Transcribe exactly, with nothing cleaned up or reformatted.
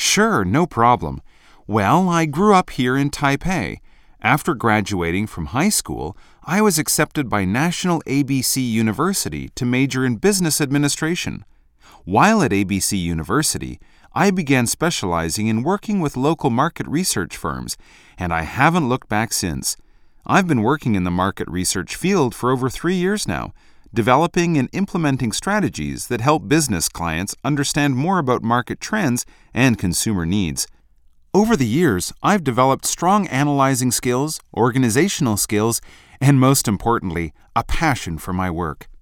Sure, no problem. Well, I grew up here in Taipei. After graduating from high school, I was accepted by National A B C University to major in business administration. While at A B C University, I began specializing in working with local market research firms, and I haven't looked back since. I've been working in the market research field for over three years now, developing and implementing strategies that help business clients understand more about market trends and consumer needs. Over the years, I've developed strong analyzing skills, organizational skills, and most importantly, a passion for my work.